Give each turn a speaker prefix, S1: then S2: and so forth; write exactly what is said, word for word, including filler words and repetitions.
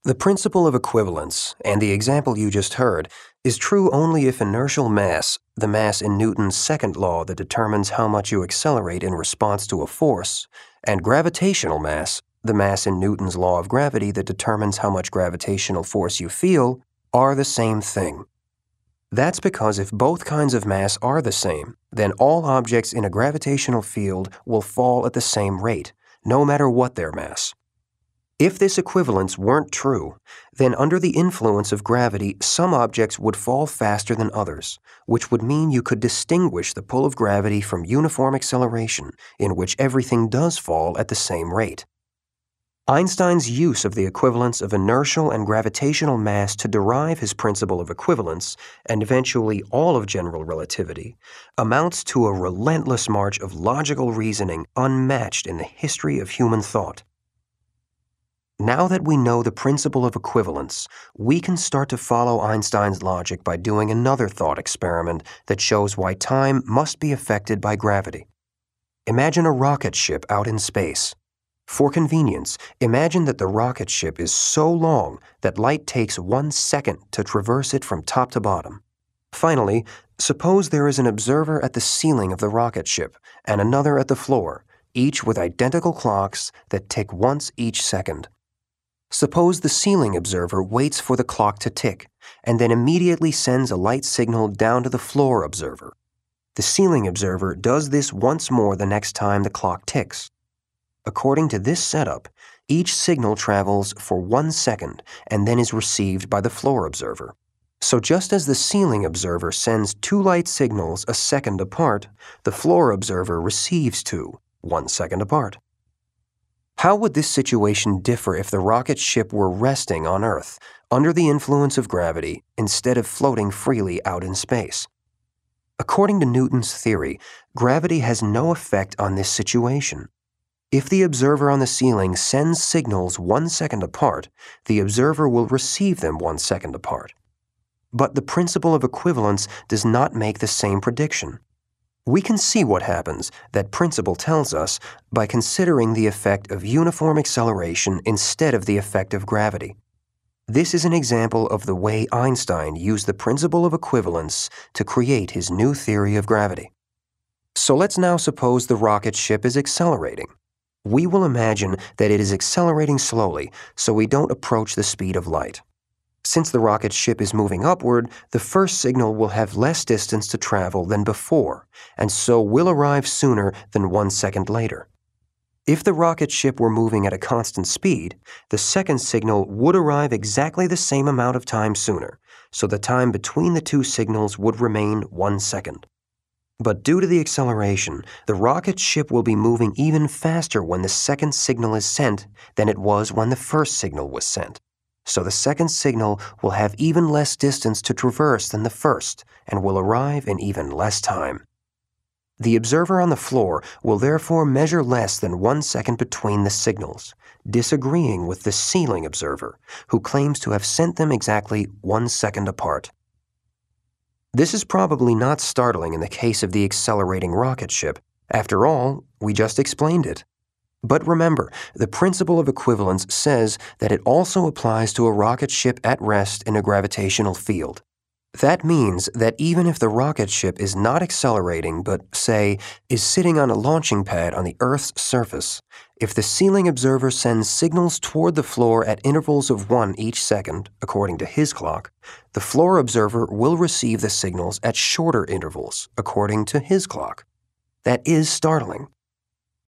S1: The principle of equivalence, and the example you just heard, is true only if inertial mass, the mass in Newton's second law that determines how much you accelerate in response to a force, and gravitational mass, the mass in Newton's law of gravity that determines how much gravitational force you feel, are the same thing. That's because if both kinds of mass are the same, then all objects in a gravitational field will fall at the same rate, no matter what their mass. If this equivalence weren't true, then under the influence of gravity, some objects would fall faster than others, which would mean you could distinguish the pull of gravity from uniform acceleration, in which everything does fall at the same rate. Einstein's use of the equivalence of inertial and gravitational mass to derive his principle of equivalence, and eventually all of general relativity, amounts to a relentless march of logical reasoning unmatched in the history of human thought. Now that we know the principle of equivalence, we can start to follow Einstein's logic by doing another thought experiment that shows why time must be affected by gravity. Imagine a rocket ship out in space. For convenience, imagine that the rocket ship is so long that light takes one second to traverse it from top to bottom. Finally, suppose there is an observer at the ceiling of the rocket ship and another at the floor, each with identical clocks that tick once each second. Suppose the ceiling observer waits for the clock to tick and then immediately sends a light signal down to the floor observer. The ceiling observer does this once more the next time the clock ticks. According to this setup, each signal travels for one second and then is received by the floor observer. So just as the ceiling observer sends two light signals a second apart, the floor observer receives two, one second apart. How would this situation differ if the rocket ship were resting on Earth, under the influence of gravity, instead of floating freely out in space? According to Newton's theory, gravity has no effect on this situation. If the observer on the ceiling sends signals one second apart, the observer will receive them one second apart. But the principle of equivalence does not make the same prediction. We can see what happens, that principle tells us, by considering the effect of uniform acceleration instead of the effect of gravity. This is an example of the way Einstein used the principle of equivalence to create his new theory of gravity. So let's now suppose the rocket ship is accelerating. We will imagine that it is accelerating slowly so we don't approach the speed of light. Since the rocket ship is moving upward, the first signal will have less distance to travel than before, and so will arrive sooner than one second later. If the rocket ship were moving at a constant speed, the second signal would arrive exactly the same amount of time sooner, so the time between the two signals would remain one second. But due to the acceleration, the rocket ship will be moving even faster when the second signal is sent than it was when the first signal was sent. So the second signal will have even less distance to traverse than the first and will arrive in even less time. The observer on the floor will therefore measure less than one second between the signals, disagreeing with the ceiling observer, who claims to have sent them exactly one second apart. This is probably not startling in the case of the accelerating rocket ship. After all, we just explained it. But remember, the principle of equivalence says that it also applies to a rocket ship at rest in a gravitational field. That means that even if the rocket ship is not accelerating but, say, is sitting on a launching pad on the Earth's surface, if the ceiling observer sends signals toward the floor at intervals of one each second, according to his clock, the floor observer will receive the signals at shorter intervals, according to his clock. That is startling.